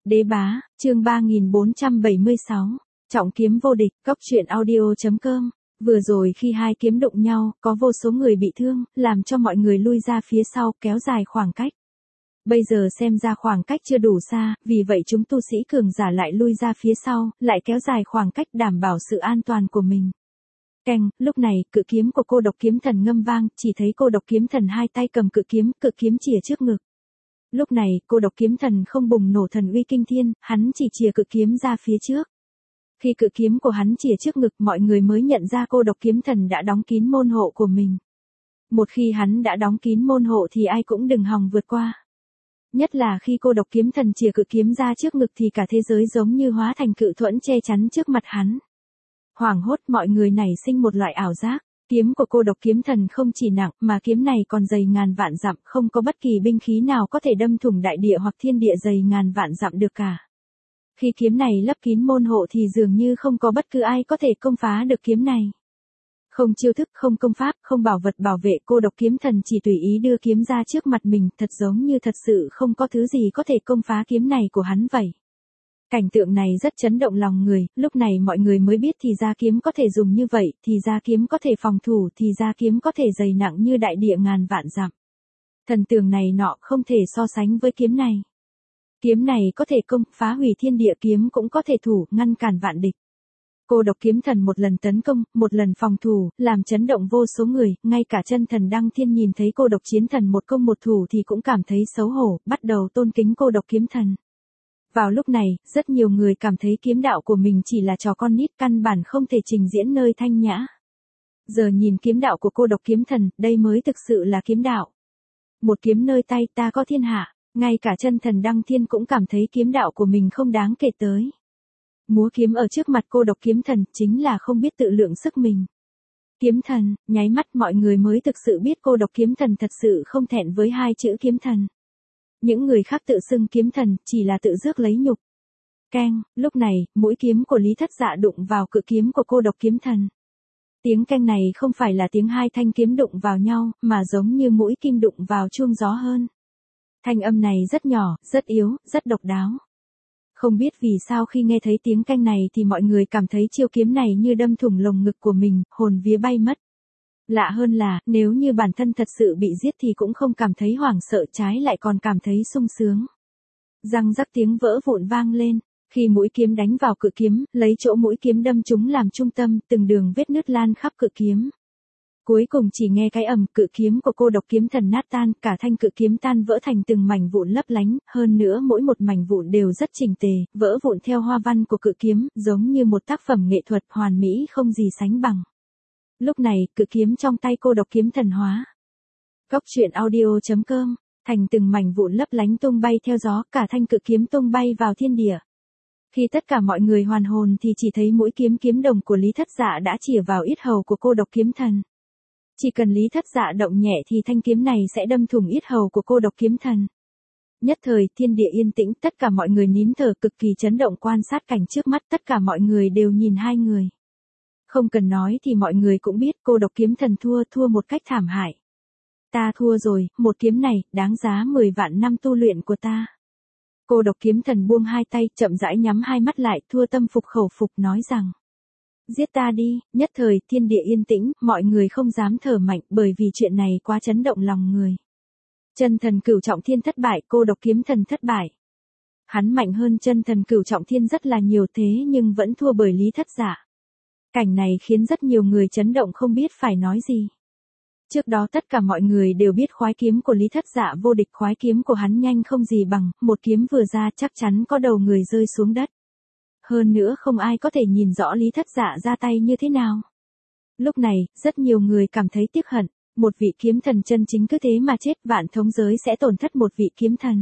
Đế bá, chương 3476, trọng kiếm vô địch, cóc truyện audio.com. Vừa rồi khi hai kiếm đụng nhau, có vô số người bị thương, làm cho mọi người lui ra phía sau, kéo dài khoảng cách. Bây giờ xem ra khoảng cách chưa đủ xa, vì vậy chúng tu sĩ cường giả lại lui ra phía sau, lại kéo dài khoảng cách đảm bảo sự an toàn của mình. Keng, lúc này, cự kiếm của cô độc kiếm thần ngâm vang, chỉ thấy cô độc kiếm thần hai tay cầm cự kiếm chìa trước ngực. Lúc này, cô độc kiếm thần không bùng nổ thần uy kinh thiên, hắn chỉ chìa cự kiếm ra phía trước. Khi cự kiếm của hắn chìa trước ngực, mọi người mới nhận ra cô độc kiếm thần đã đóng kín môn hộ của mình. Một khi hắn đã đóng kín môn hộ thì ai cũng đừng hòng vượt qua. Nhất là khi cô độc kiếm thần chìa cự kiếm ra trước ngực thì cả thế giới giống như hóa thành cự thuẫn che chắn trước mặt hắn. Hoảng hốt mọi người nảy sinh một loại ảo giác. Kiếm của cô độc kiếm thần không chỉ nặng mà kiếm này còn dày ngàn vạn dặm, không có bất kỳ binh khí nào có thể đâm thủng đại địa hoặc thiên địa dày ngàn vạn dặm được cả. Khi kiếm này lấp kín môn hộ thì dường như không có bất cứ ai có thể công phá được kiếm này. Không chiêu thức, không công pháp, không bảo vật bảo vệ, cô độc kiếm thần chỉ tùy ý đưa kiếm ra trước mặt mình, thật giống như thật sự không có thứ gì có thể công phá kiếm này của hắn vậy. Cảnh tượng này rất chấn động lòng người, lúc này mọi người mới biết thì ra kiếm có thể dùng như vậy, thì ra kiếm có thể phòng thủ, thì ra kiếm có thể dày nặng như đại địa ngàn vạn dặm. Thần tường này nọ không thể so sánh với kiếm này. Kiếm này có thể công, phá hủy thiên địa, kiếm cũng có thể thủ, ngăn cản vạn địch. Cô độc kiếm thần một lần tấn công, một lần phòng thủ, làm chấn động vô số người, ngay cả chân thần Đăng Thiên nhìn thấy cô độc chiến thần một công một thủ thì cũng cảm thấy xấu hổ, bắt đầu tôn kính cô độc kiếm thần. Vào lúc này, rất nhiều người cảm thấy kiếm đạo của mình chỉ là trò con nít, căn bản không thể trình diễn nơi thanh nhã. Giờ nhìn kiếm đạo của cô độc kiếm thần, đây mới thực sự là kiếm đạo. Một kiếm nơi tay ta có thiên hạ, ngay cả chân thần Đăng Thiên cũng cảm thấy kiếm đạo của mình không đáng kể tới. Múa kiếm ở trước mặt cô độc kiếm thần chính là không biết tự lượng sức mình. Kiếm thần, nháy mắt mọi người mới thực sự biết cô độc kiếm thần thật sự không thẹn với hai chữ kiếm thần. Những người khác tự xưng kiếm thần, chỉ là tự rước lấy nhục. Keng, lúc này, mũi kiếm của Lý Thất Dạ đụng vào cự kiếm của cô độc kiếm thần. Tiếng keng này không phải là tiếng hai thanh kiếm đụng vào nhau, mà giống như mũi kim đụng vào chuông gió hơn. Thanh âm này rất nhỏ, rất yếu, rất độc đáo. Không biết vì sao khi nghe thấy tiếng keng này thì mọi người cảm thấy chiêu kiếm này như đâm thủng lồng ngực của mình, hồn vía bay mất. Lạ hơn là, nếu như bản thân thật sự bị giết thì cũng không cảm thấy hoảng sợ, trái lại còn cảm thấy sung sướng. Răng rắc tiếng vỡ vụn vang lên, khi mũi kiếm đánh vào cự kiếm, lấy chỗ mũi kiếm đâm chúng làm trung tâm, từng đường vết nứt lan khắp cự kiếm. Cuối cùng chỉ nghe cái ầm, cự kiếm của cô độc kiếm thần nát tan, cả thanh cự kiếm tan vỡ thành từng mảnh vụn lấp lánh, hơn nữa mỗi một mảnh vụn đều rất chỉnh tề, vỡ vụn theo hoa văn của cự kiếm, giống như một tác phẩm nghệ thuật hoàn mỹ không gì sánh bằng. Lúc này, cự kiếm trong tay cô độc kiếm thần hóa. Cóc truyện audio.com, thành từng mảnh vụn lấp lánh tung bay theo gió, cả thanh cự kiếm tung bay vào thiên địa. Khi tất cả mọi người hoàn hồn thì chỉ thấy mũi kiếm kiếm đồng của Lý Thất Dạ đã chĩa vào yết hầu của cô độc kiếm thần. Chỉ cần Lý Thất Dạ động nhẹ thì thanh kiếm này sẽ đâm thủng yết hầu của cô độc kiếm thần. Nhất thời, thiên địa yên tĩnh, tất cả mọi người nín thở cực kỳ chấn động quan sát cảnh trước mắt, tất cả mọi người đều nhìn hai người. Không cần nói thì mọi người cũng biết cô độc kiếm thần thua một cách thảm hại. Ta thua rồi, một kiếm này, đáng giá 10 vạn năm tu luyện của ta. Cô độc kiếm thần buông hai tay, chậm rãi nhắm hai mắt lại, thua tâm phục khẩu phục nói rằng. Giết ta đi, nhất thời, thiên địa yên tĩnh, mọi người không dám thở mạnh bởi vì chuyện này quá chấn động lòng người. Chân thần Cửu Trọng Thiên thất bại, cô độc kiếm thần thất bại. Hắn mạnh hơn chân thần Cửu Trọng Thiên rất là nhiều thế nhưng vẫn thua bởi Lý Thất Dạ. Cảnh này khiến rất nhiều người chấn động không biết phải nói gì. Trước đó tất cả mọi người đều biết khoái kiếm của Lý Thất Dạ vô địch, khoái kiếm của hắn nhanh không gì bằng, một kiếm vừa ra chắc chắn có đầu người rơi xuống đất. Hơn nữa không ai có thể nhìn rõ Lý Thất Dạ ra tay như thế nào. Lúc này, rất nhiều người cảm thấy tiếc hận, một vị kiếm thần chân chính cứ thế mà chết, vạn thống giới sẽ tổn thất một vị kiếm thần.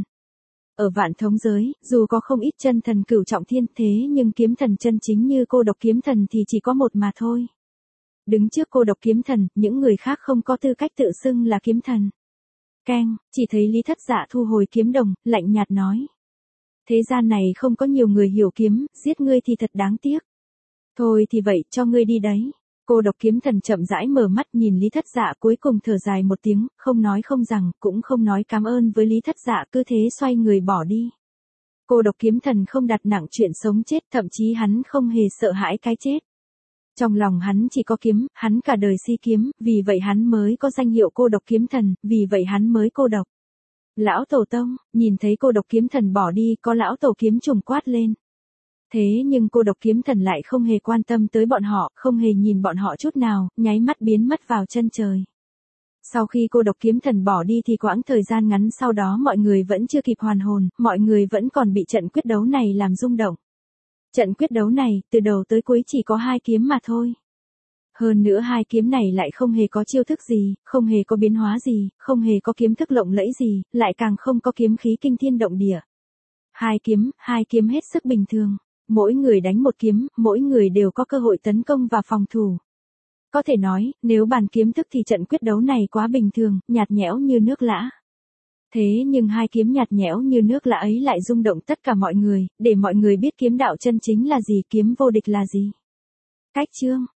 Ở vạn thống giới, dù có không ít chân thần Cửu Trọng Thiên thế nhưng kiếm thần chân chính như cô độc kiếm thần thì chỉ có một mà thôi. Đứng trước cô độc kiếm thần, những người khác không có tư cách tự xưng là kiếm thần. Keng, chỉ thấy Lý Thất Dạ thu hồi kiếm đồng, lạnh nhạt nói. Thế gian này không có nhiều người hiểu kiếm, giết ngươi thì thật đáng tiếc. Thôi thì vậy, cho ngươi đi đấy. Cô độc kiếm thần chậm rãi mở mắt nhìn Lý Thất Dạ, cuối cùng thở dài một tiếng, không nói không rằng, cũng không nói cảm ơn với Lý Thất Dạ, cứ thế xoay người bỏ đi. Cô độc kiếm thần không đặt nặng chuyện sống chết, thậm chí hắn không hề sợ hãi cái chết. Trong lòng hắn chỉ có kiếm, hắn cả đời si kiếm, vì vậy hắn mới có danh hiệu cô độc kiếm thần, vì vậy hắn mới cô độc. Lão tổ tông, nhìn thấy cô độc kiếm thần bỏ đi, có lão tổ kiếm trùng quát lên. Thế nhưng cô độc kiếm thần lại không hề quan tâm tới bọn họ, không hề nhìn bọn họ chút nào, nháy mắt biến mất vào chân trời. Sau khi cô độc kiếm thần bỏ đi thì quãng thời gian ngắn sau đó mọi người vẫn chưa kịp hoàn hồn, mọi người vẫn còn bị trận quyết đấu này làm rung động. Trận quyết đấu này, từ đầu tới cuối chỉ có 2 kiếm mà thôi. Hơn nữa 2 kiếm này lại không hề có chiêu thức gì, không hề có biến hóa gì, không hề có kiếm thức lộng lẫy gì, lại càng không có kiếm khí kinh thiên động địa. 2 kiếm hết sức bình thường. Mỗi người đánh một kiếm, mỗi người đều có cơ hội tấn công và phòng thủ. Có thể nói, nếu bàn kiếm thức thì trận quyết đấu này quá bình thường, nhạt nhẽo như nước lã. Thế nhưng 2 kiếm nhạt nhẽo như nước lã ấy lại rung động tất cả mọi người, để mọi người biết kiếm đạo chân chính là gì, kiếm vô địch là gì. Cách chương